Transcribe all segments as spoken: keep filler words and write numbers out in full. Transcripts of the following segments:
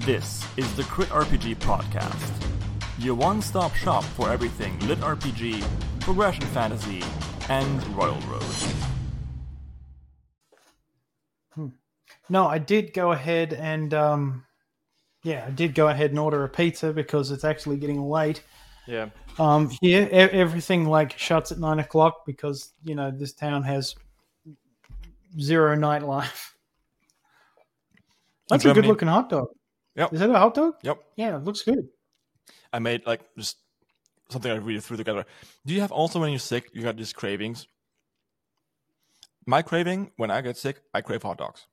This is the Crit R P G Podcast, your one-stop shop for everything Lit R P G, progression fantasy, and Royal Road. Hmm. No, I did go ahead and, um, yeah, I did go ahead and order a pizza because it's actually getting late. Yeah. Um, here, e- everything like shuts at nine o'clock because, you know, this town has zero nightlife. That's a good looking hot dog. Yep. Is that a hot dog? Yep. Yeah, it looks good. I made like just something I really threw together. Do you have also when you're sick, you got these cravings? My craving, when I get sick, I crave hot dogs.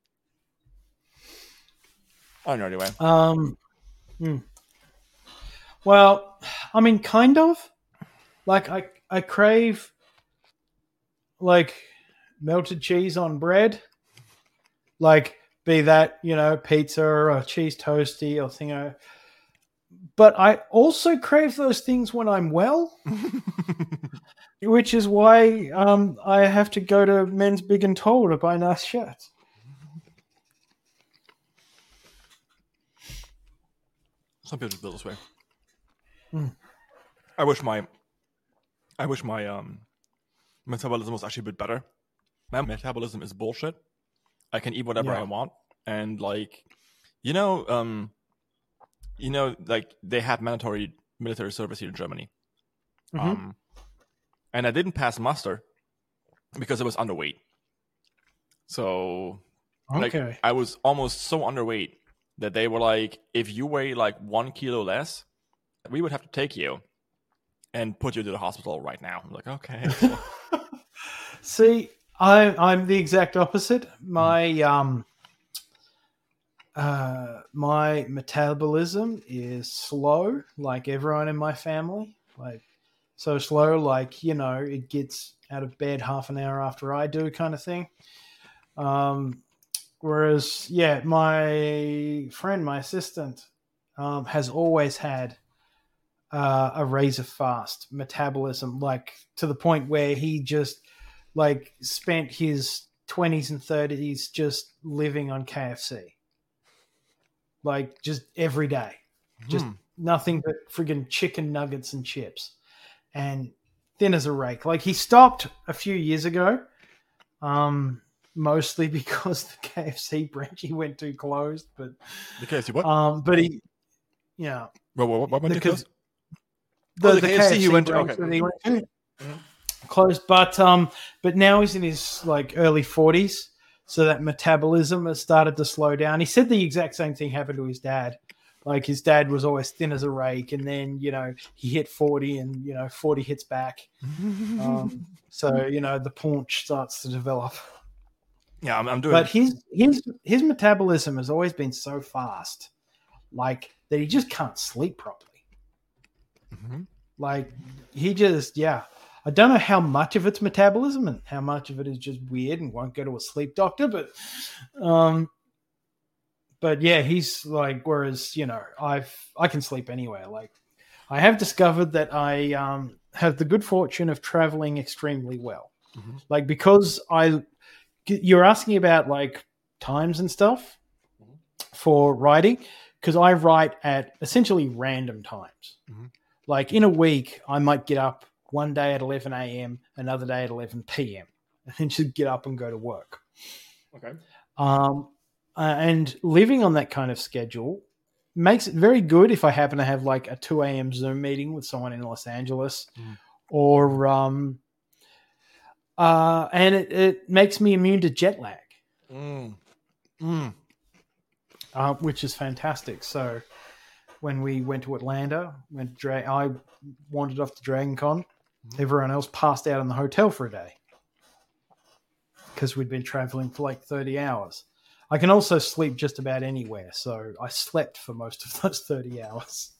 I don't know anyway. Um, hmm. Well, I mean, kind of. Like, I, I crave, like, melted cheese on bread. Like, be that, you know, pizza or a cheese toasty or thing. But I also crave those things when I'm well. Which is why um, I have to go to Men's Big and Tall to buy nice shirts. Some people feel this way. Mm. I wish my, I wish my um, metabolism was actually a bit better. My metabolism is bullshit. I can eat whatever Yeah. I want, and like, you know, um, you know, like they had mandatory military service here in Germany, Mm-hmm. um, and I didn't pass muster because I was underweight. So, Okay. like, I was almost so underweight that they were like, if you weigh like one kilo less, we would have to take you and put you to the hospital right now. I'm like, okay. See, I, I'm the exact opposite. My um, uh, my metabolism is slow, like everyone in my family. Like so slow, like you know, it gets out of bed half an hour after I do, kind of thing. Um, whereas, yeah, my friend, my assistant, um, has always had uh, a razor fast metabolism, like to the point where he just like spent his twenties and thirties just living on K F C, like just every day, just Hmm. nothing but friggin' chicken nuggets and chips, and thin as a rake. Like he stopped a few years ago, um, mostly because the K F C branch he went to closed, but The K F C what? um, but he, yeah, what, what, what went to because close? the, Oh, the the K F C K F C he went to- branch okay. that he went to Mhm. closed, but um, but now he's in his like early forties, so that metabolism has started to slow down. He said the exact same thing happened to his dad. Like his dad was always thin as a rake, and then you know he hit forty, and you know forty hits back. Um, so you know the paunch starts to develop. Yeah, I'm, I'm doing. But his his his metabolism has always been so fast, like that he just can't sleep properly. Mhm. Like he just, yeah. I don't know how much of it's metabolism and how much of it is just weird and won't go to a sleep doctor, but, um, but yeah, he's like. Whereas you know, I've I can sleep anywhere. Like I have discovered that I um, have the good fortune of traveling extremely well. Mhm. Like because I, you're asking about like times and stuff Mhm. for writing, because I write at essentially random times. Mhm. Like in a week, I might get up one day at eleven a.m., another day at eleven p.m., and then just get up and go to work. Okay. Um, uh, and living on that kind of schedule makes it very good if I happen to have like a two a.m. Zoom meeting with someone in Los Angeles, Mhm. or um, uh, and it, it makes me immune to jet lag, Mm. Mm. uh, which is fantastic. So when we went to Atlanta, went to Dra- I wandered off to Dragon Con. Mhm. Everyone else passed out in the hotel for a day because we'd been traveling for like thirty hours. I can also sleep just about anywhere, so I slept for most of those thirty hours.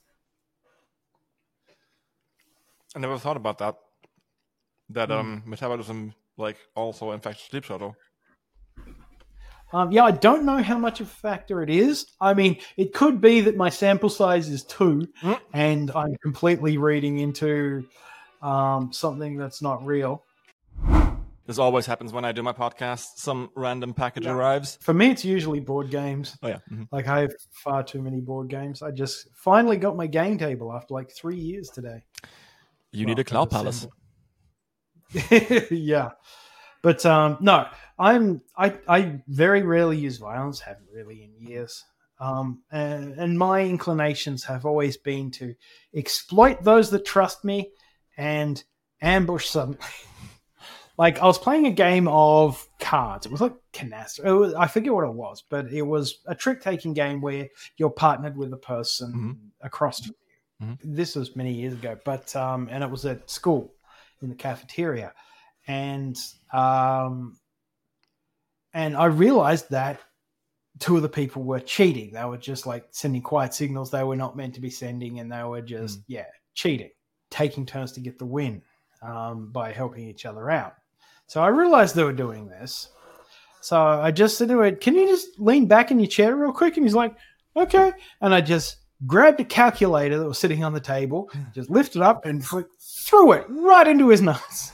I never thought about that. That Mm. um metabolism like also affects sleep schedule. Um, yeah, I don't know how much of a factor it is. I mean, it could be that my sample size is two, Mm. and I'm completely reading into um, something that's not real. This always happens when I do my podcast. Some random package Yeah. arrives. For me, it's usually board games. Oh yeah. Mm-hmm. Like I have far too many board games. I just finally got my game table after like three years today. You Well, need a cloud that's palace. Yeah, but um, no, I'm I I very rarely use violence. Haven't really in years. Um, and, and my inclinations have always been to exploit those that trust me and ambush some. Like I was playing a game of cards. It was like canasta. It was, I forget what it was, but it was a trick-taking game where you're partnered with a person Mhm. across from you. Mhm. This was many years ago, but um, and it was at school in the cafeteria, and um, and I realized that two of the people were cheating. They were just like sending quiet signals they were not meant to be sending, and they were just Mm. yeah cheating, taking turns to get the win um, by helping each other out. So I realized they were doing this. So I just said to it, "Can you just lean back in your chair real quick?" And he's like, "Okay." And I just grabbed a calculator that was sitting on the table, just lifted up and threw it right into his nose.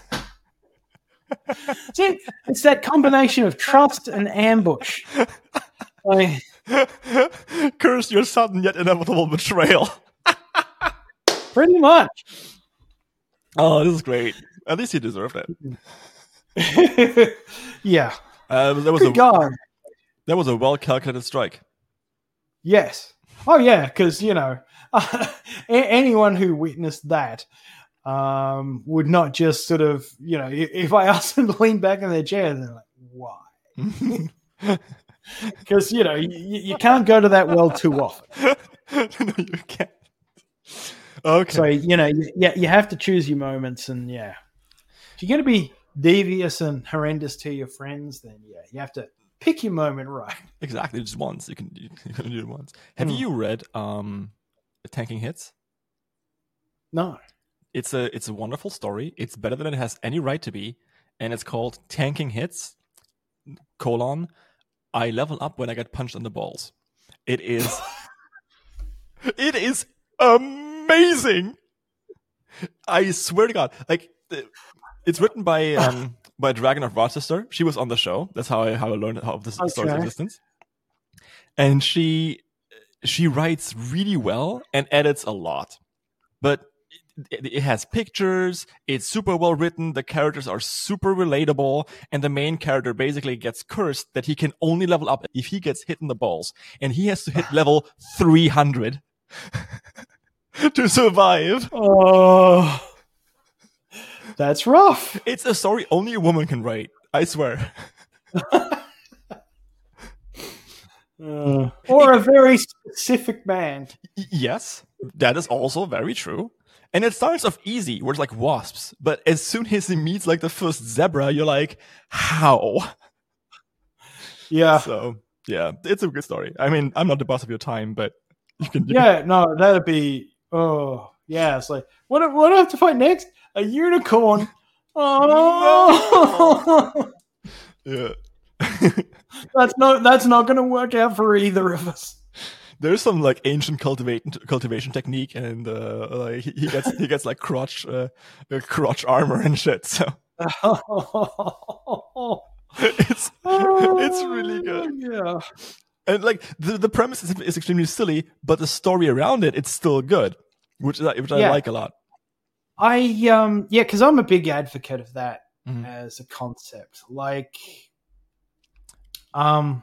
See, it's that combination of trust and ambush. I, Curse your sudden yet inevitable betrayal. pretty much. Oh, this is great. At least you deserved it. Yeah. Uh, that was Good a God. that was a well calculated strike. Yes. Oh, yeah, because, you know, anyone who witnessed that um, would not just sort of, you know, if I asked them to lean back in their chair, they're like, why? Because, you know, you, you can't go to that well too often. No, you can't. Okay. So, you know, you, you have to choose your moments. And, yeah, if you're going to be devious and horrendous to your friends, then, yeah, you have to pick your moment right. Exactly, just once. You can, you can do it once. Have Mm. you read um, Tanking Hits? No. It's a it's a wonderful story. It's better than it has any right to be, and it's called Tanking Hits: colon I level up when I get punched in the balls. It is it is amazing. I swear to God, like it's written by um by Dragon of Rochester. She was on the show. That's how I how I learned of this Okay. story's existence. And she she writes really well and edits a lot, but it, it has pictures. It's super well written. The characters are super relatable, and the main character basically gets cursed that he can only level up if he gets hit in the balls, and he has to hit level three hundred to survive. Oh, that's rough. It's a story only a woman can write. I swear. Uh, or a very specific band. Y- Yes, that is also very true. And it starts off easy, where it's like wasps. But as soon as he meets like the first zebra, you're like, how? Yeah. So yeah, it's a good story. I mean, I'm not the boss of your time, but you can. You Yeah, no, that'd be, oh, yeah. It's like, what, do- what do I have to fight next? A unicorn. Oh, can, yeah. that's not, that's not going to work out for either of us. There's some like ancient cultivation cultivation technique, and uh, like he he gets he gets like crotch uh, uh, crotch armor and shit. So it's it's really good. Yeah. And like the, the premise is, is extremely silly, but the story around it, it's still good, which I- which I Yeah. like a lot. I, um, yeah, because I'm a big advocate of that Mhm. as a concept. Like, um,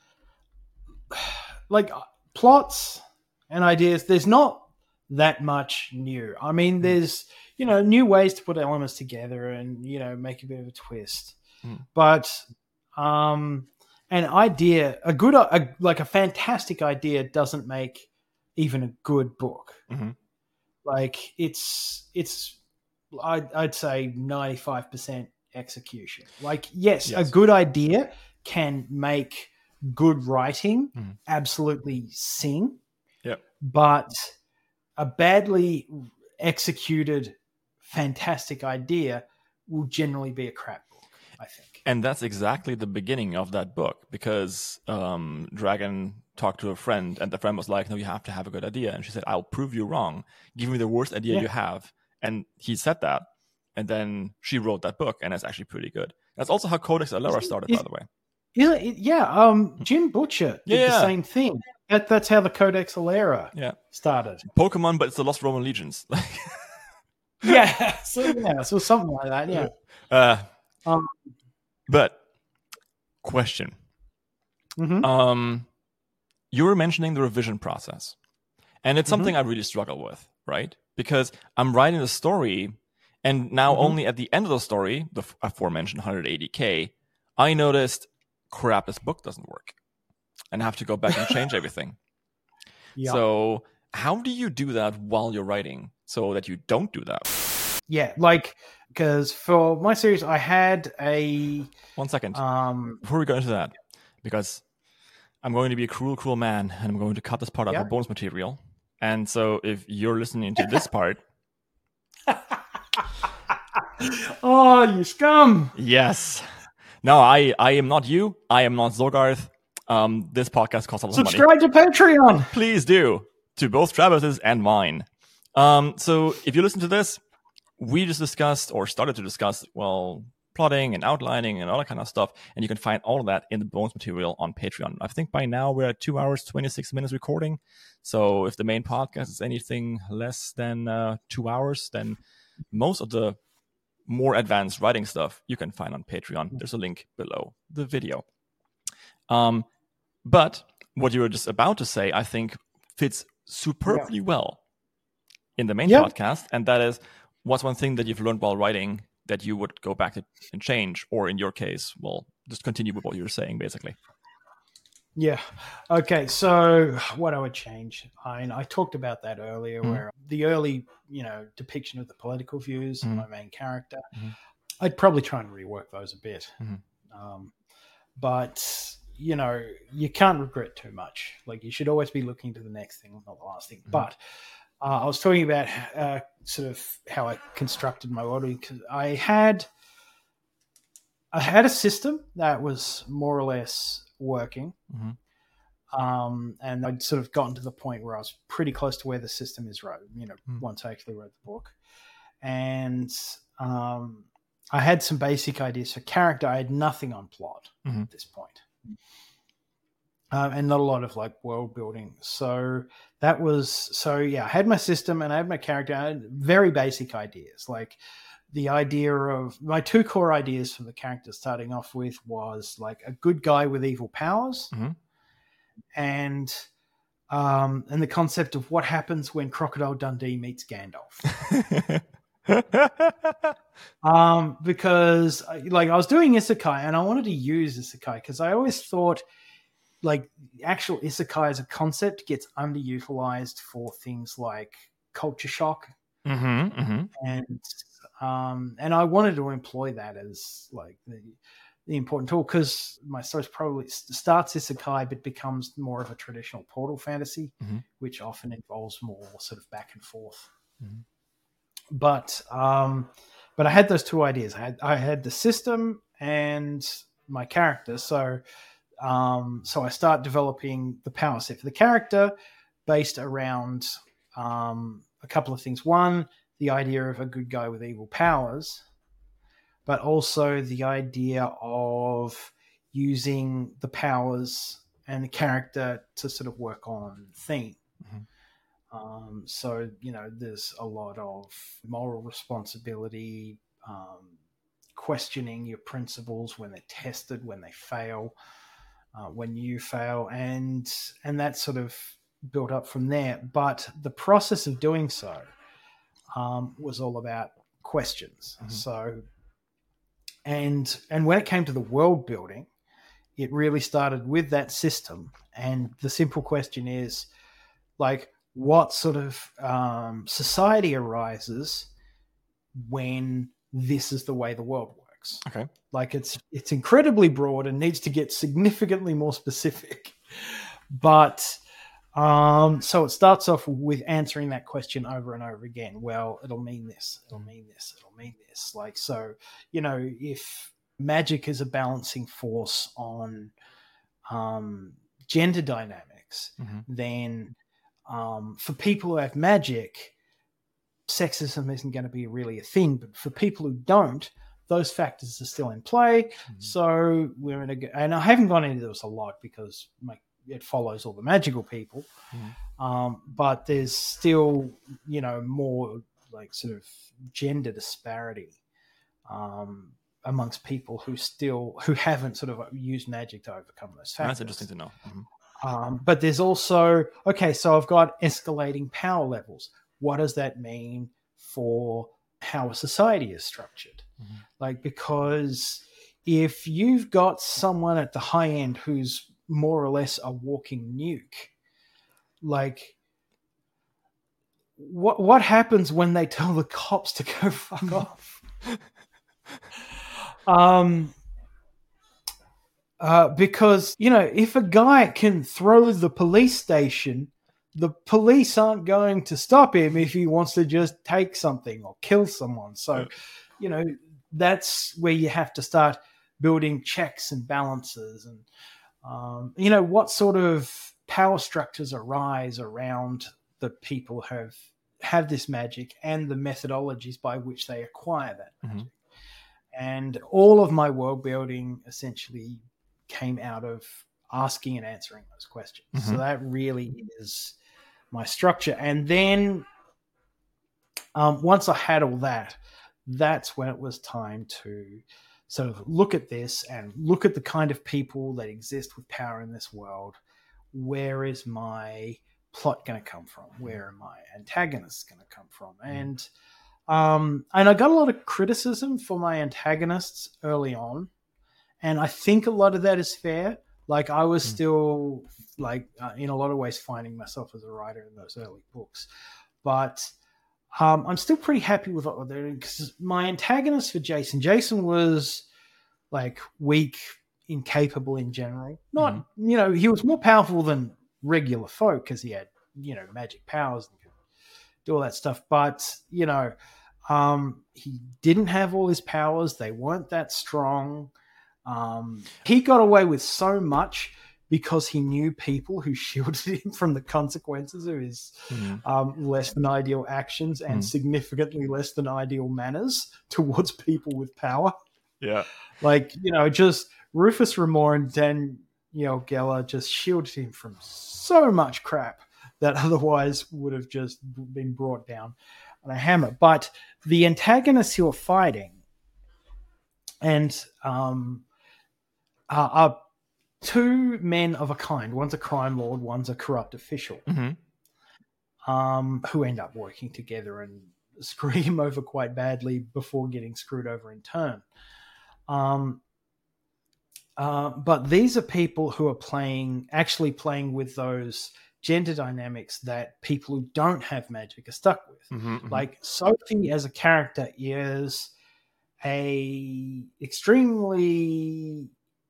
like plots and ideas, there's not that much new. I mean, there's, you know, new ways to put elements together and, you know, make a bit of a twist. Mm. But um, an idea, a good, a, like a fantastic idea doesn't make even a good book. Mhm. Like it's, it's, I'd, I'd say ninety-five percent execution. Like, yes, Yes. a good idea can make good writing Mhm. absolutely sing. Yep. But a badly executed, fantastic idea will generally be a crap book, I think. And that's exactly the beginning of that book, because um, Dragon talked to a friend, and the friend was like, "No, you have to have a good idea." And she said, "I'll prove you wrong. Give me the worst idea Yeah. you have." And he said that, and then she wrote that book, and it's actually pretty good. That's also how Codex Alera started, Is- by the way. Yeah, yeah. Um, Jim Butcher did Yeah. the same thing. That, that's how the Codex Alera Yeah. started. Pokemon, but it's the Lost Roman Legions. Yeah, so yeah, so something like that. Yeah. Uh, Um, but question. mhm. Um, you were mentioning the revision process, and it's something Mm-hmm. I really struggle with, right? Because I'm writing the story, and now Mhm. only at the end of the story, the f- aforementioned one hundred eighty K, I noticed, crap, this book doesn't work, and I have to go back and change everything. Yeah. So how do you do that while you're writing so that you don't do that? Yeah, like because for my series, I had a One second. um. Before we go into that, because I'm going to be a cruel, cruel man, and I'm going to cut this part out Yeah. for bonus material. And so if you're listening to this part, Oh, you scum! yes. No, I, I am not you. I am not Zogarth. Um, this podcast costs a lot of money. Subscribe to Patreon. Please do, to both Travis's and mine. Um, so if you listen to this, we just discussed or started to discuss, well, plotting and outlining and all that kind of stuff. And you can find all of that in the bonus material on Patreon. I think by now we're at two hours, twenty-six minutes recording. So if the main podcast is anything less than uh, two hours, then most of the more advanced writing stuff you can find on Patreon. There's a link below the video. Um, but what you were just about to say, I think, fits superbly yeah. well in the main yep. podcast. And that is, what's one thing that you've learned while writing that you would go back and change? Or in your case, well, just continue with what you were saying, basically. Yeah. Okay. So what I would change, I mean, I talked about that earlier, mm-hmm. where the early, you know, depiction of the political views mm-hmm. of my main character, mm-hmm. I'd probably try and rework those a bit. Mm-hmm. Um, but, you know, you can't regret too much. Like, you should always be looking to the next thing, not the last thing. Mm-hmm. But uh, I was talking about uh, sort of how I constructed my world, because I had, I had a system that was more or less working. Mm-hmm. Um, and I'd sort of gotten to the point where I was pretty close to where the system is right, you know, mm-hmm. once I actually wrote the book. And um, I had some basic ideas for character. I had nothing on plot mm-hmm. at this point. Um, and not a lot of like world building. So that was, so yeah, I had my system and I had my character. I had very basic ideas. Like the idea of my two core ideas for the character starting off with was like a good guy with evil powers. Mm-hmm. And um, and the concept of what happens when Crocodile Dundee meets Gandalf. um, because like I was doing isekai and I wanted to use isekai because I always thought like actual isekai as a concept gets underutilized for things like culture shock. Mm-hmm, mm-hmm. And um, and I wanted to employ that as like the the important tool, because my story probably starts isekai but becomes more of a traditional portal fantasy, mm-hmm. which often involves more sort of back and forth. Mm-hmm. But um, but I had those two ideas. I had I had the system and my character. So um, so I start developing the power set for the character based around um, a couple of things. One, the idea of a good guy with evil powers, but also the idea of using the powers and the character to sort of work on theme. Mm-hmm. Um, so, you know, there's a lot of moral responsibility, um, questioning your principles when they're tested, when they fail, uh, when you fail, and and that sort of built up from there. But the process of doing so um, was all about questions. Mm-hmm. So And and when it came to the world building, it really started with that system. And the simple question is, like, what sort of um, society arises when this is the way the world works? Okay. Like, it's it's incredibly broad and needs to get significantly more specific. But um, so it starts off with answering that question over and over again. Well, it'll mean this, it'll mean this, it'll mean this. Like, so, you know, if magic is a balancing force on um, gender dynamics, mm-hmm. then um, for people who have magic, sexism isn't going to be really a thing. But for people who don't, those factors are still in play. Mm-hmm. So we're in a, and I haven't gone into this a lot because my, it follows all the magical people. Mm-hmm. Um, but there's still, you know, more like sort of gender disparity um, amongst people who still, who haven't sort of used magic to overcome those factors. That's interesting to know. Mm-hmm. Um, but there's also, okay, so I've got escalating power levels. What does that mean for how a society is structured? Mm-hmm. Like, because if you've got someone at the high end who's more or less a walking nuke, like, what what happens when they tell the cops to go fuck off? um, uh, because, you know, if a guy can throw the police station, the police aren't going to stop him if he wants to just take something or kill someone. So, you know, that's where you have to start building checks and balances and, um, you know, what sort of power structures arise around the people who have, have this magic and the methodologies by which they acquire that magic. Mm-hmm. And all of my world building essentially came out of asking and answering those questions. Mm-hmm. So that really is my structure. And then um, once I had all that, that's when it was time to sort of look at this and look at the kind of people that exist with power in this world. Where is my plot going to come from? Where are my antagonists going to come from? And um, and I got a lot of criticism for my antagonists early on. And I think a lot of that is fair. Like, I was still, like, uh, in a lot of ways finding myself as a writer in those early books. But um, I'm still pretty happy with what we're doing, because my antagonist for Jason, Jason was, like, weak, incapable in general. Not, mm-hmm. you know, he was more powerful than regular folk because he had, you know, magic powers and could do all that stuff. But, you know, um, he didn't have all his powers. They weren't that strong. Um, he got away with so much because he knew people who shielded him from the consequences of his mm. um, less than ideal actions and mm. significantly less than ideal manners towards people with power. Yeah. Like, you know, just Rufus Remore and Danielle Geller just shielded him from so much crap that otherwise would have just been brought down on a hammer. But the antagonists who are fighting and um, are, are two men of a kind. One's a crime lord, one's a corrupt official, mm-hmm. um, who end up working together and screw him over quite badly before getting screwed over in turn. Um, uh, but these are people who are playing, actually playing with those gender dynamics that people who don't have magic are stuck with. Mm-hmm, mm-hmm. Like, Sophie as a character is a extremely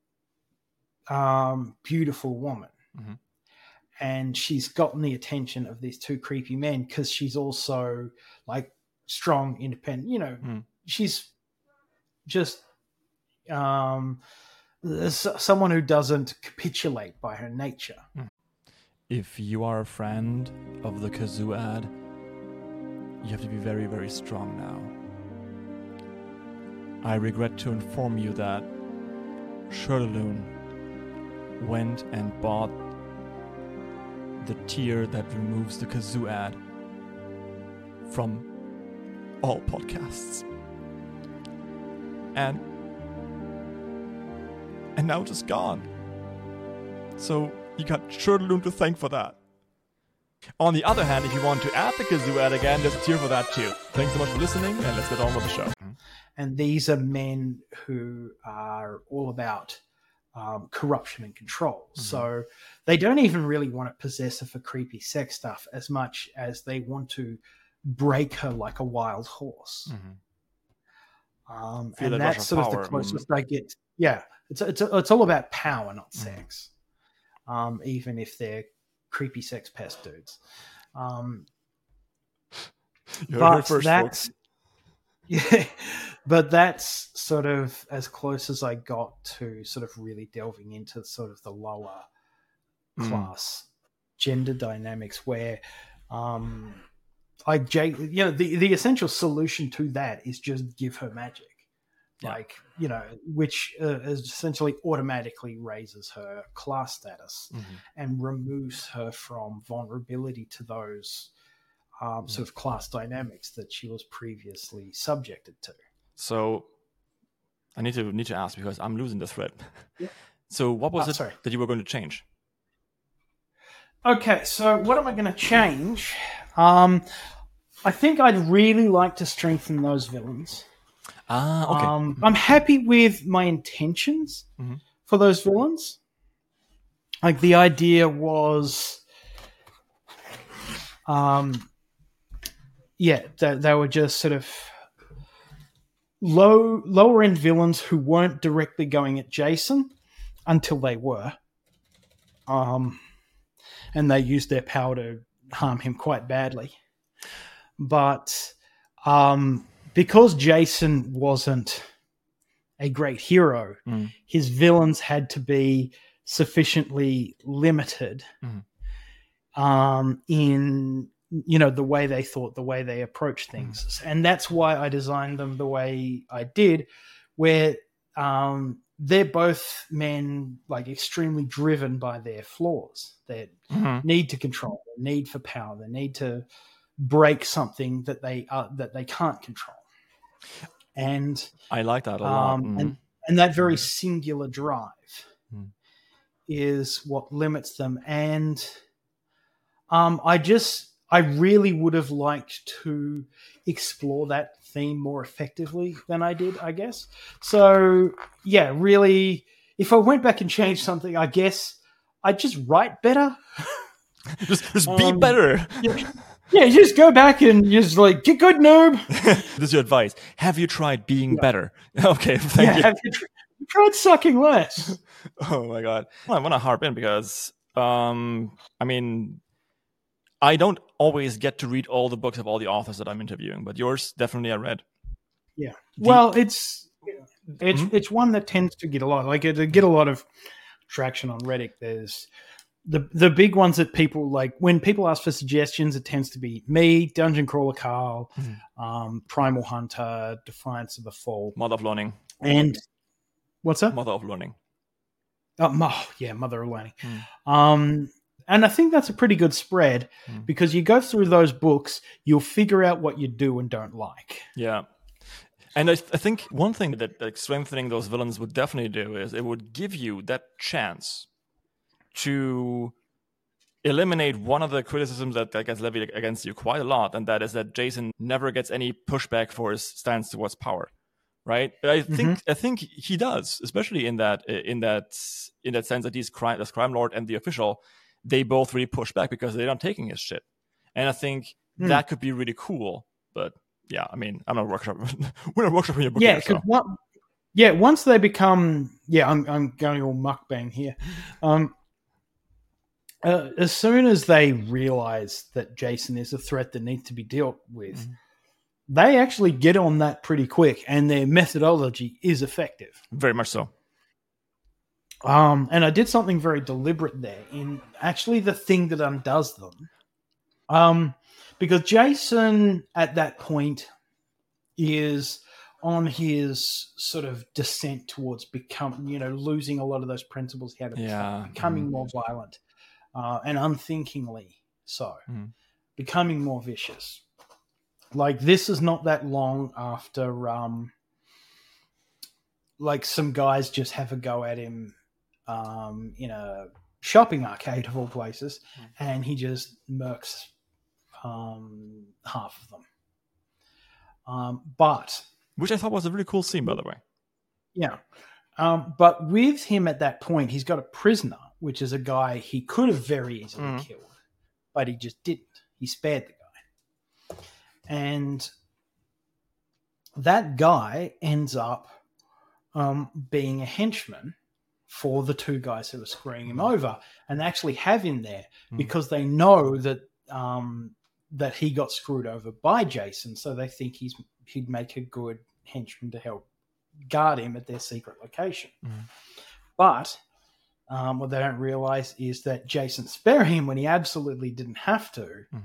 um, beautiful woman. Mm-hmm. And she's gotten the attention of these two creepy men because she's also, like, strong, independent. You know, mm. she's just um, someone who doesn't capitulate by her nature. Mm. If you are a friend of the Kazoo ad, you have to be very, very strong now. I regret to inform you that Shirley went and bought the tier that removes the Kazoo ad from all podcasts. And and now it's just gone. So you got Shirley to thank for that. On the other hand, if you want to add the Kazoo ad again, there's a tier for that too. Thanks so much for listening, and let's get on with the show. And these are men who are all about um, corruption and control. Mm-hmm. So they don't even really want to possess her for creepy sex stuff as much as they want to break her like a wild horse. Mm-hmm. Um, and that that's sort of the closest mm-hmm. I get. Yeah, it's it's it's all about power, not sex. Mm-hmm. Um, even if they're creepy sex pest dudes. Um, but first, that's folks. Yeah, but that's sort of as close as I got to sort of really delving into sort of the lower mm. class gender dynamics where, um, like Jake, you know, the, the essential solution to that is just give her magic. Yeah. Like, you know, which uh, essentially automatically raises her class status Mm-hmm. and removes her from vulnerability to those um, sort of class dynamics that she was previously subjected to. So I need to need to ask because I'm losing the thread. Yeah. So what was Oh, it sorry. that you were going to change? Okay, so what am I going to change? Um, I think I'd really like to strengthen those villains. Ah, okay. Um, I'm happy with my intentions mm-hmm. for those villains. Like the idea was, um, yeah, that they were just sort of low, lower end villains who weren't directly going at Jason until they were, um, and they used their power to harm him quite badly. But um, because Jason wasn't a great hero, mm. his villains had to be sufficiently limited mm. um, in, you know, the way they thought, the way they approached things. Mm. And that's why I designed them the way I did, where um, they're both men like extremely driven by their flaws, their mm-hmm. need to control, their need for power, their need to break something that they uh, that they can't control. And I like that a lot. Um, mm-hmm. and, and that very singular drive mm. is what limits them. And um, I just, I really would have liked to explore that theme more effectively than I did, I guess. So, yeah, really, if I went back and changed something, I guess I'd just write better. just just be um, better. Yeah. Yeah, just go back and just like, get good, noob. This is your advice. Have you tried being yeah. better? Okay, thank yeah, you. Have you, tr- you tried sucking less? Oh my god. Well, I want to harp in because, um, I mean, I don't always get to read all the books of all the authors that I'm interviewing, but yours definitely I read. Yeah. The- well, it's it's mm-hmm. it's one that tends to get a lot, like it get a lot of traction on Reddit. There's The the big ones that people like, when people ask for suggestions, it tends to be me, Dungeon Crawler Carl, mm-hmm. um, Primal Hunter, Defiance of the Fall. Mother of Learning. And what's that? Mother of Learning. Oh, oh yeah, Mother of Learning. Mm. Um, and I think that's a pretty good spread mm. because you go through those books, you'll figure out what you do and don't like. Yeah. And I, th- I think one thing that like, strengthening those villains would definitely do is it would give you that chance to eliminate one of the criticisms that, that gets levied against you quite a lot, and that is that Jason never gets any pushback for his stance towards power, right? I think mm-hmm. I think he does, especially in that in that in that sense that he's crime, this crime lord and the official, they both really push back because they're not taking his shit, and I think mm. that could be really cool. But yeah, I mean, I'm not workshop. We're not workshopping your book. Yeah, because so. what? Yeah, once they become, yeah, I'm I'm going all mukbang here. Um. Uh, as soon as they realize that Jason is a threat that needs to be dealt with, mm-hmm. they actually get on that pretty quick, and their methodology is effective. Very much so. Um, and I did something very deliberate there in actually the thing that undoes them. Um, because Jason at that point is on his sort of descent towards becoming, you know, losing a lot of those principles he had at the yeah. time, becoming mm-hmm. more violent. Uh, and unthinkingly so, mm. becoming more vicious. Like, this is not that long after, um, like, some guys just have a go at him um, in a shopping arcade of all places, mm. and he just murks um, half of them. Um, but... Which I thought was a really cool scene, by the way. Yeah. Um, but with him at that point, he's got a prisoner, which is a guy he could have very easily mm. killed, but he just didn't. He spared the guy. And that guy ends up um, being a henchman for the two guys who are screwing him over, and they actually have him there mm. because they know that um, that he got screwed over by Jason, so they think he's he'd make a good henchman to help guard him at their secret location. Mm. But um, what they don't realize is that Jason spared him when he absolutely didn't have to, mm.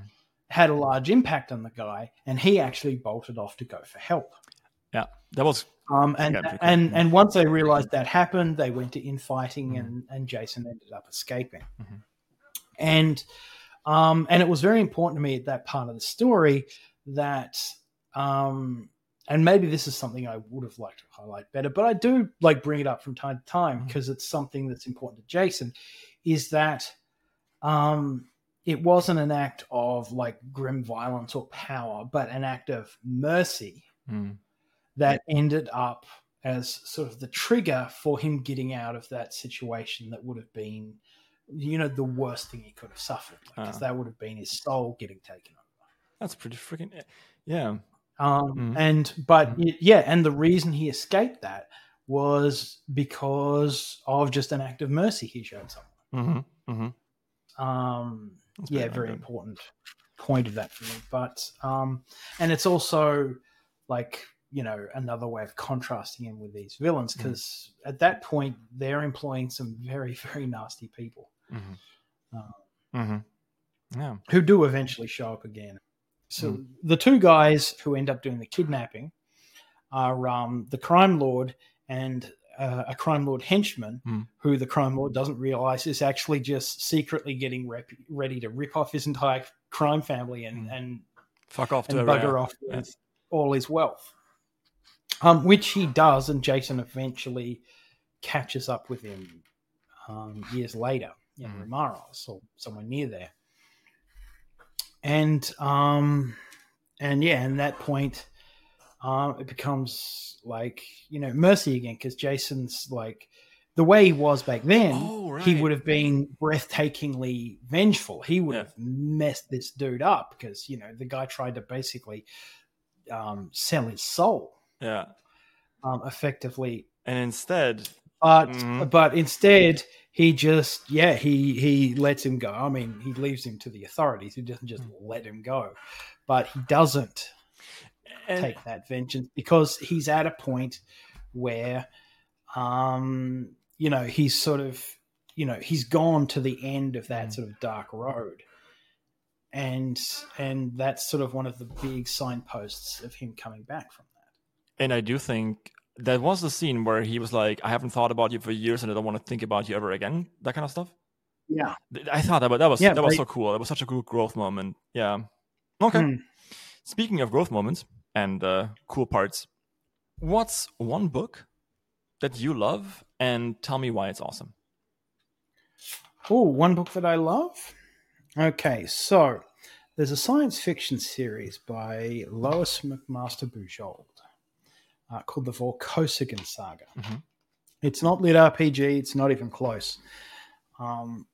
had a large impact on the guy, and he actually bolted off to go for help. Yeah, that was um, and yeah, pretty cool. and Yeah. and once they realized that happened, they went to infighting, Mhm. and and Jason ended up escaping. Mhm. And um, and it was very important to me at that part of the story that um, and maybe this is something I would have liked to highlight better, but I do like bring it up from time to time Mhm. because it's something that's important to Jason, is that um, it wasn't an act of like grim violence or power, but an act of mercy Mm. that ended up as sort of the trigger for him getting out of that situation that would have been, you know, the worst thing he could have suffered, because Uh. that would have been his soul getting taken over. That's pretty freaking yeah. Um, Mhm. and but Mhm. yeah, and the reason he escaped that was because of just an act of mercy he showed someone. Mm-hmm. Mm-hmm. Um, That's yeah, pretty very good. important point of that for me. But um, and it's also like, you know, another way of contrasting him with these villains, because mm. at that point they're employing some very, very nasty people, Mm-hmm. um, Mm-hmm. Yeah, who do eventually show up again. So mm. the two guys who end up doing the kidnapping are um, the crime lord and uh, a crime lord henchman, mm. who the crime lord doesn't realize is actually just secretly getting rep- ready to rip off his entire crime family and mm. and fuck off and to bugger area. off yeah. with all his wealth. Um, which he does, and Jason eventually catches up with him um, years later in mm. Ramaros or somewhere near there. And um, and yeah, and that point, um, it becomes like, you know, mercy again, because Jason's like, the way he was back then, oh, right. he would have been breathtakingly vengeful. He would yeah. have messed this dude up because, you know, the guy tried to basically um, sell his soul. Yeah. Um, effectively. And instead, but mm-hmm. but instead he just yeah he he lets him go. I mean, he leaves him to the authorities. He doesn't just mm-hmm. let him go, but he doesn't and, take that vengeance, because he's at a point where um you know he's sort of you know he's gone to the end of that mm-hmm. sort of dark road, and and that's sort of one of the big signposts of him coming back from that. And I do think that was the scene where he was like, I haven't thought about you for years and I don't want to think about you ever again. That kind of stuff. Yeah. I thought that, but that was yeah, that was they, so cool. That was such a cool growth moment. Yeah. Okay. Hmm. Speaking of growth moments and uh, cool parts, what's one book that you love, and tell me why it's awesome? Oh, one book that I love? Okay, so there's a science fiction series by Lois McMaster Bujold uh, called the Vorkosigan Saga. Mm-hmm. It's not lit R P G. It's not even close. Um,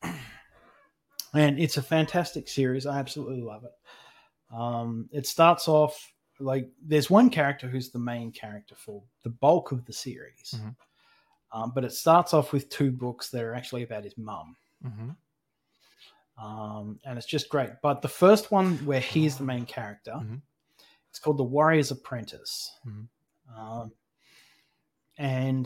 and it's a fantastic series. I absolutely love it. Um, it starts off like there's one character who's the main character for the bulk of the series. Mm-hmm. Um, but it starts off with two books that are actually about his mum. Mm-hmm. Um, and it's just great. But the first one where he's the main character, mm-hmm. it's called The Warrior's Apprentice. Mm-hmm. Um, and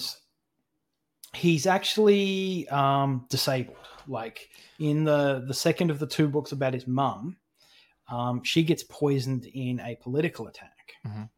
he's actually um, disabled. Like in the, the second of the two books about his mum, um, she gets poisoned in a political attack.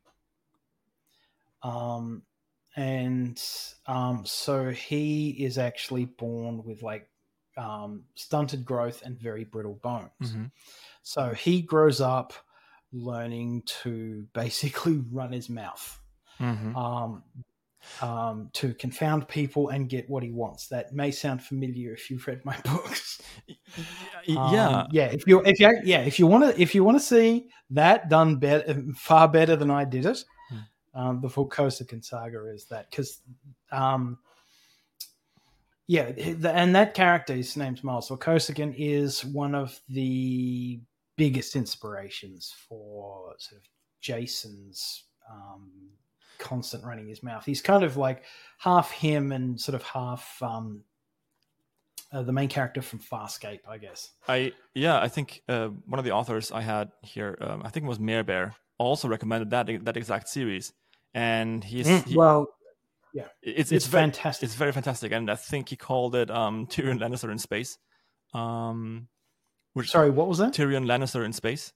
Mm-hmm. Um, and um, so he is actually born with like um, stunted growth and very brittle bones. Mm-hmm. So he grows up learning to basically run his mouth. Mm-hmm. Um, um, to confound people and get what he wants. That may sound familiar if you've read my books. Yeah, um, yeah. If you, if you, yeah, if you want to, if you want to see that done better, far better than I did it, hmm. um, the Vorkosigan Saga is that because, um, yeah, and that character, his name's Miles Vorkosigan, is one of the biggest inspirations for sort of Jason's. Um, constant running his mouth. He's kind of like half him and sort of half um, uh, the main character from Farscape, I guess. I yeah, I think uh, one of the authors I had here, um, I think it was Mare Bear, also recommended that that exact series, and he's mm, he, well, yeah, it's it's, it's very, fantastic. It's very fantastic, and I think he called it um, Tyrion Lannister in space. Um, Which, Sorry, what was that? Tyrion Lannister in space.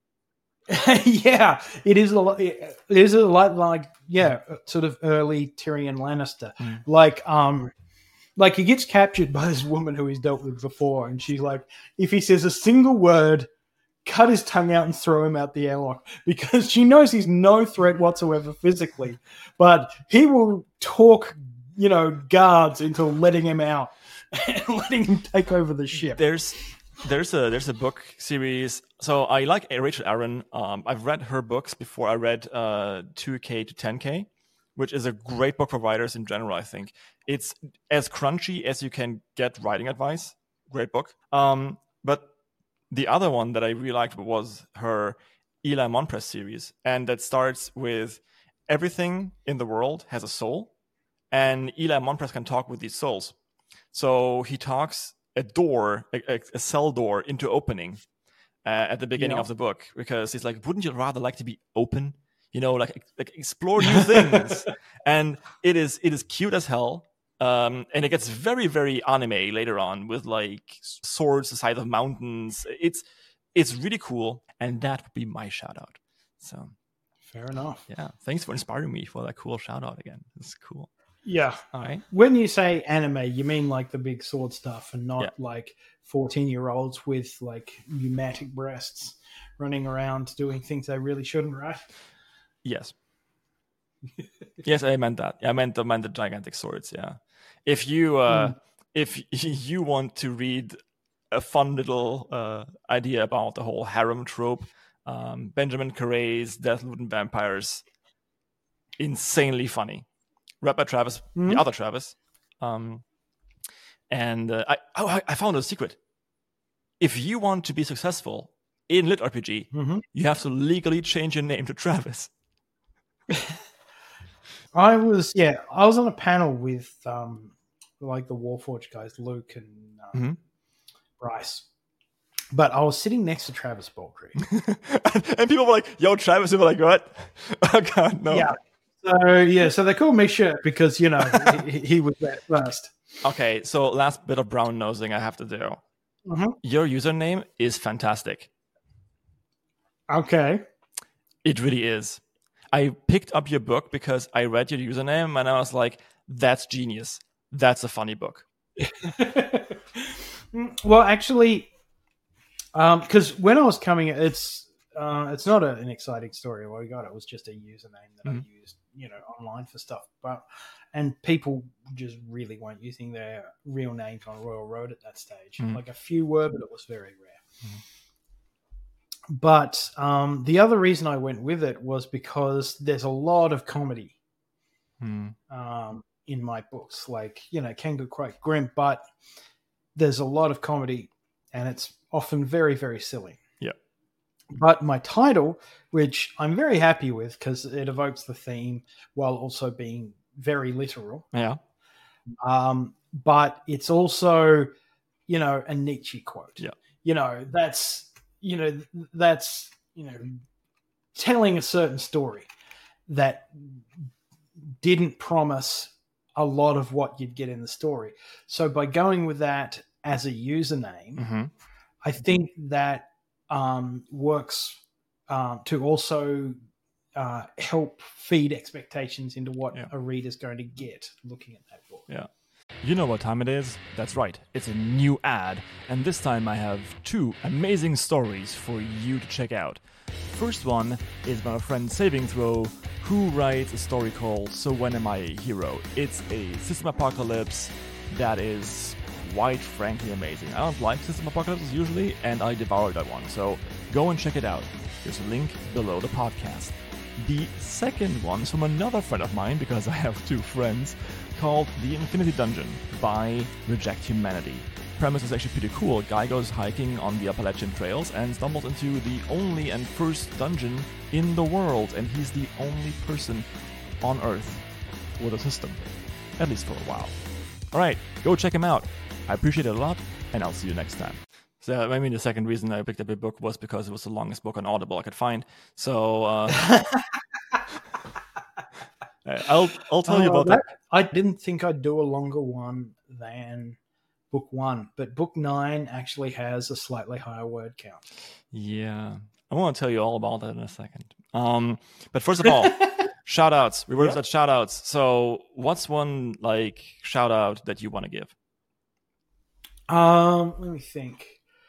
Yeah, it is a lot. It is a lot like yeah, sort of early Tyrion Lannister. Mm. Like um, like he gets captured by this woman who he's dealt with before, and she's like, if he says a single word, cut his tongue out and throw him out the airlock, because she knows he's no threat whatsoever physically, but he will talk, you know, guards into letting him out and letting him take over the ship. There's there's a there's a book series. So I like Rachel Aaron. Um, I've read her books before. I read uh, two K to ten K, which is a great book for writers in general. I think it's as crunchy as you can get writing advice. Great book. Um, but the other one that I really liked was her Eli Monpress series, and that starts with everything in the world has a soul, and Eli Monpress can talk with these souls. So he talks a door, a, a cell door into opening uh, at the beginning Yeah. of the book, because he's like, wouldn't you rather like to be open? You know, like like explore new things. And it is it is cute as hell. Um, and it gets very, very anime later on with like swords the size of mountains. It's it's really cool, and that would be my shout out. So Fair enough. yeah, thanks for inspiring me for that cool shout out again. It's cool. Yeah. All right. When you say anime, you mean like the big sword stuff, and not Yeah. like fourteen-year-olds with like pneumatic breasts running around doing things they really shouldn't, right? Yes. Yes, I meant that. I meant, I meant the gigantic swords, yeah. If you uh, Mm. if you want to read a fun little uh, idea about the whole harem trope, um, Benjamin Carray's Death, Loot, and Vampires, insanely funny. Read by Travis, Mhm. the other Travis. Um, and uh, I, oh, I I found a secret. If you want to be successful in Lit R P G, Mhm. you have to legally change your name to Travis. I was yeah, I was on a panel with um like the Warforged guys, Luke and um, Mhm. Bryce, but I was sitting next to Travis Baldry. And people were like, yo, Travis. And we're like, what? Oh, God, no. Yeah. So yeah, so they called me Shirt because you know he, he was there first. Okay, so last bit of brown nosing I have to do. Mhm. Your username is fantastic. Okay. It really is. I picked up your book because I read your username and I was like, that's genius. That's a funny book. Well, actually, because um, when I was coming, it's uh, it's not a, an exciting story. What I got, it was just a username that Mhm. I used, you know, online for stuff. But and people just really weren't using their real names on Royal Road at that stage. Mhm. Like a few were, but it was very rare. Mm-hmm. But um, the other reason I went with it was because there's a lot of comedy Hmm. um, in my books. Like, you know, can get quite grim, but there's a lot of comedy, and it's often very, very silly. Yeah. But my title, which I'm very happy with because it evokes the theme while also being very literal. Yeah. Um, but it's also, you know, a Nietzsche quote. Yeah. You know, that's, you know, that's, you know, telling a certain story that didn't promise a lot of what you'd get in the story. So by going with that as a username, Mm-hmm. I think that um, works um, to also uh, help feed expectations into what Yeah. a reader's going to get looking at that book. Yeah. You know what time it is? That's right, it's a new ad, and this time I have two amazing stories for you to check out. First one is by my friend Saving Throw, who writes a story called So When Am I a Hero? It's a system apocalypse that is quite frankly amazing. I don't like system apocalypses usually, and I devoured that one, so go and check it out. There's a link below the podcast. The second one is from another friend of mine, because I have two friends, called The Infinity Dungeon by Reject Humanity. Premise is actually pretty cool. A guy goes hiking on the Appalachian Trails and stumbles into the only and first dungeon in the world, and he's the only person on Earth with a system, at least for a while. Alright, go check him out. I appreciate it a lot, and I'll see you next time. So, I mean, the second reason I picked up a book was because it was the longest book on Audible I could find. So, uh, I'll I'll tell you Oh, about that. I didn't think I'd do a longer one than book one, but book nine actually has a slightly higher word count. Yeah. I want to tell you all about that in a second. Um, but first of all, shout outs. We were Yep. at shout outs. So what's one like shout out that you want to give? Um, let me think.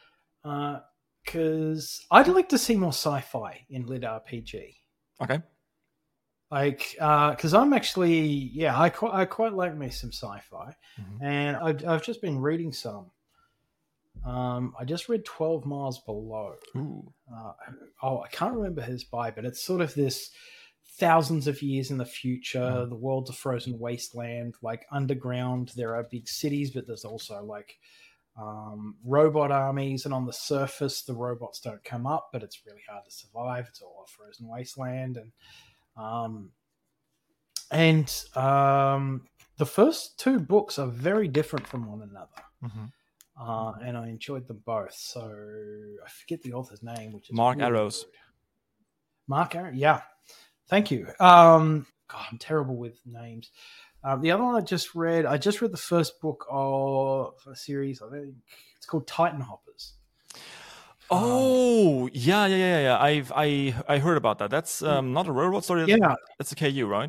Because uh, I'd like to see more sci-fi in lit R P G. Okay. Like, because uh, I'm actually, yeah, I quite, I quite like me some sci-fi, Mhm. and I've, I've just been reading some. Um, I just read twelve Miles Below. Ooh. Uh, oh, I can't remember who's by, but it's sort of this thousands of years in the future. Mhm. The world's a frozen wasteland. Like underground, there are big cities, but there's also like um, robot armies, and on the surface, the robots don't come up, but it's really hard to survive. It's all a frozen wasteland, and um, and um, the first two books are very different from one another. Mm-hmm. Uh, and I enjoyed them both. So I forget the author's name, which is Mark really Arrows. rude. Mark Arrows, yeah. Thank you. Um, God, I'm terrible with names. Um, the other one I just read, I just read the first book of a series. I think it's called Titan Hoppers. Oh, um, yeah, yeah, yeah, yeah. I've I I heard about that. That's um, not a railroad story. That's, yeah, that's a K U, right?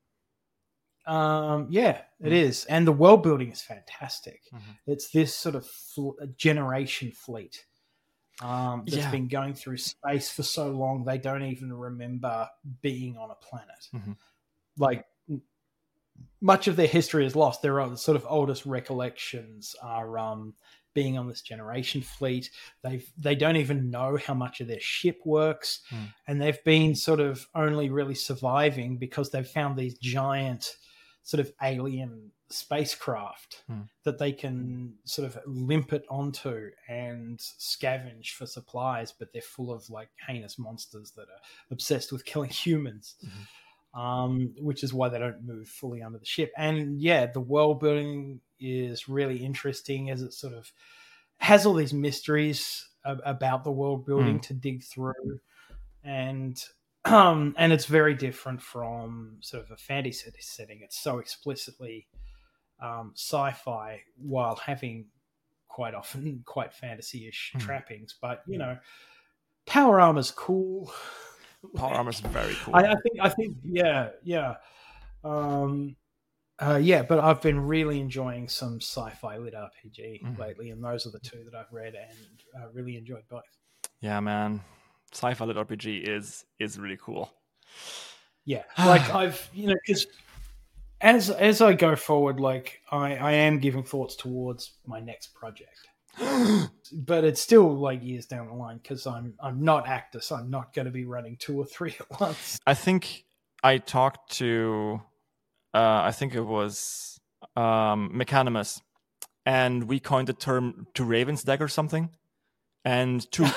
Um, yeah, it mm. is, and the world building is fantastic. Mm-hmm. It's this sort of fl- generation fleet um, that's yeah. been going through space for so long they don't even remember being on a planet. Mm-hmm. Like much of their history is lost. Their sort of oldest recollections are um, being on this generation fleet. They they don't even know how much of their ship works, mm. and they've been sort of only really surviving because they've found these giant sort of alien spacecraft hmm. that they can sort of limp it onto and scavenge for supplies, but they're full of like heinous monsters that are obsessed with killing humans, mm-hmm. um, which is why they don't move fully under the ship. And yeah, the world building is really interesting as it sort of has all these mysteries about the world building mm. to dig through. And Um, and it's very different from sort of a fantasy setting. It's so explicitly um, sci-fi while having quite often quite fantasy-ish mm. trappings. But, you know, power armor's cool. Power like, armor's very cool. I, I think, I think, yeah, yeah. Um, uh, yeah, but I've been really enjoying some sci-fi lit R P G mm. lately, and those are the two that I've read and uh, really enjoyed both. Yeah, man. Sci-fi lit R P G is is really cool. Yeah, like I've you know because as as I go forward, like I I am giving thoughts towards my next project, but it's still like years down the line because I'm I'm not Actus. I'm not going to be running two or three at once. I think I talked to uh, I think it was um, Mechanimus, and we coined the term to Raven's Deck or something, and to.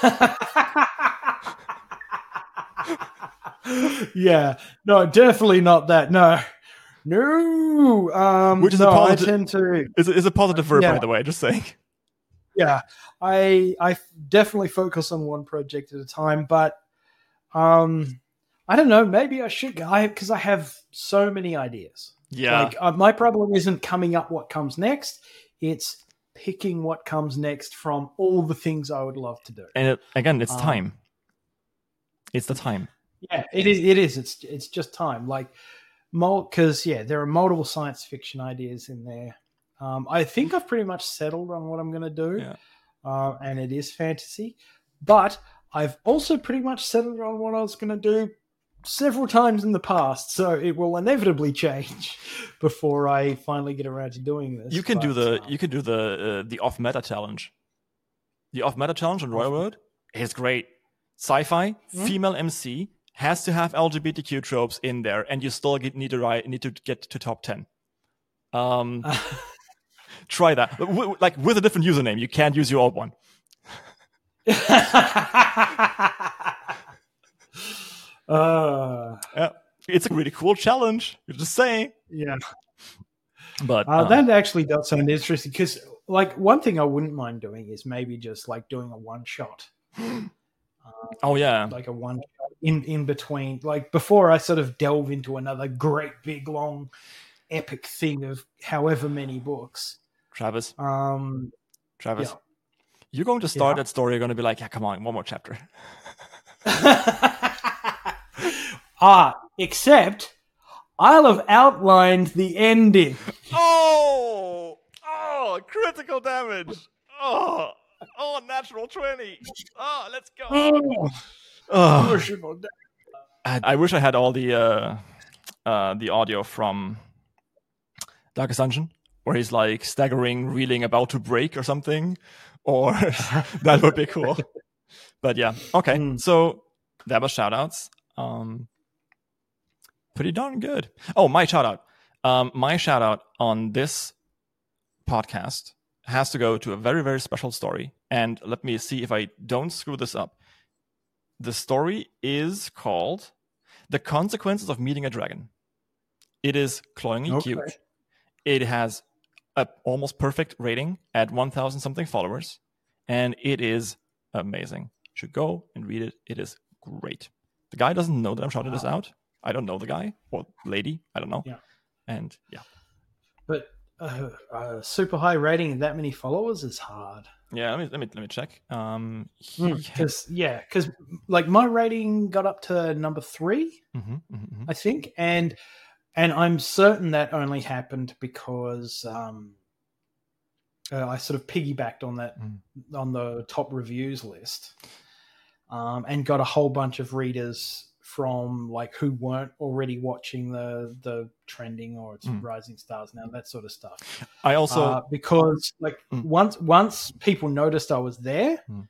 Yeah, no, definitely not that. No, no. Um, Which is no, a positive. I tend to. Is is a positive verb, yeah. by the way. Just saying. Yeah, I I definitely focus on one project at a time, but um, I don't know. Maybe I should. I because I have so many ideas. Yeah. Like uh, my problem isn't coming up what comes next. It's picking what comes next from all the things I would love to do. And it, again, it's um, time. It's the time. Yeah, it is. It is. It's it's just time. Like, because yeah, there are multiple science fiction ideas in there. Um, I think I've pretty much settled on what I'm going to do, yeah. uh, and it is fantasy. But I've also pretty much settled on what I was going to do several times in the past, so it will inevitably change before I finally get around to doing this. You can but, do the um, you can do the uh, the off meta challenge. The off meta challenge on Railroad is great. Sci-fi mm-hmm. female M C has to have L G B T Q tropes in there, and you still get, need to write, need to get to top ten. Um, try that, w- like with a different username. You can't use your old one. uh, yeah, it's a really cool challenge. You're just saying. Yeah, but uh, um, that actually does sound interesting because, like, one thing I wouldn't mind doing is maybe just like doing a one shot. Um, oh yeah, like a one in in between, like before I sort of delve into another great big long epic thing of however many books. Travis, Um, Travis, yeah. you're going to start Yeah. that story. You're going to be like, yeah, come on, one more chapter. ah, except I'll have outlined the ending. Oh, oh, critical damage. Oh, oh, natural twenty. Oh, let's go. Oh, Oh. emotional damage. I, I wish I had all the uh, uh, the audio from Darkest Dungeon, where he's like staggering, reeling, about to break or something, or that would be cool. But yeah, okay. Mm. So that was shoutouts. Um, pretty darn good. Oh, my shoutout. Um, my shoutout on this podcast has to go to a very, very special story. And let me see if I don't screw this up. The story is called The Consequences of Meeting a Dragon. It is cloyingly Okay. cute. It has a almost perfect rating at one thousand something followers. And it is amazing. You should go and read it. It is great. The guy doesn't know that I'm shouting this out. I don't know the guy or lady. I don't know. Yeah. And yeah. But uh, a super high rating and that many followers is hard. Yeah, let me let me let me check. Um, because mm, yeah, because like my rating got up to number three, mm-hmm, mm-hmm. I think, and and I'm certain that only happened because um, uh, I sort of piggybacked on that mm. on the top reviews list, um, and got a whole bunch of readers from like who weren't already watching the the trending or it's mm. Rising Stars now, that sort of stuff. I also uh, because like mm. once once people noticed I was there, mm.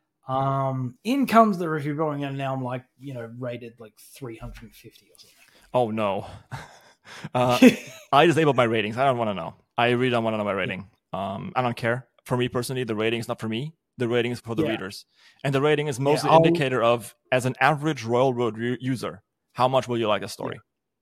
um, in comes the review going, and now I'm like, you know, rated like three hundred fifty or something. Oh no. uh, I disabled my ratings. I don't want to know. I really don't want to know my rating. Yeah. Um, I don't care. For me personally, the rating is not for me. The rating is for the yeah. readers. And the rating is mostly yeah, an indicator of, as an average Royal Road re- user, how much will you like a story?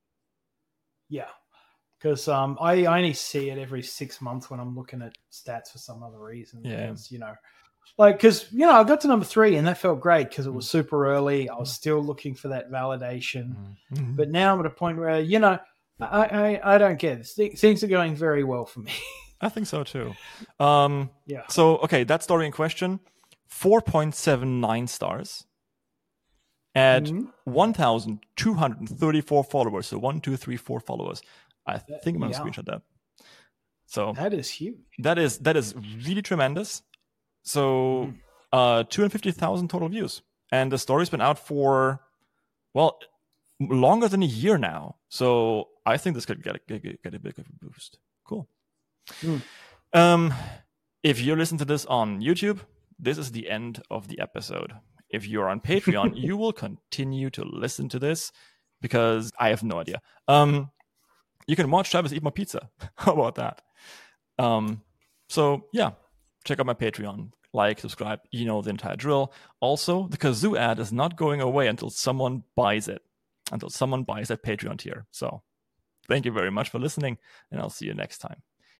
Yeah. Because yeah. um, I, I only see it every six months when I'm looking at stats for some other reason. Yeah. Because, you know, like, because, you know, I got to number three and that felt great because it was super early. I was still looking for that validation. Mm-hmm. But now I'm at a point where, you know, I, I, I don't care. Things are going very well for me. I think so too. Um, yeah. So, okay, that story in question, four point seven nine stars at mm-hmm. one thousand two hundred thirty-four followers. So one, two, three, four followers. I think I'm going to yeah. screenshot that. So that is huge. That is that is really tremendous. So mm. uh, two hundred fifty thousand total views. And the story's been out for, well, longer than a year now. So I think this could get a, get, get a big boost. Cool. Mm. Um, if you listen to this on YouTube, this is the end of the episode. If you're on Patreon, you will continue to listen to this because I have no idea. Um, you can watch Travis eat my pizza. How about that? Um, so yeah, check out my Patreon. Like, subscribe. You know the entire drill. Also, the Kazoo ad is not going away until someone buys it. Until someone buys that Patreon tier. So, thank you very much for listening, and I'll see you next time.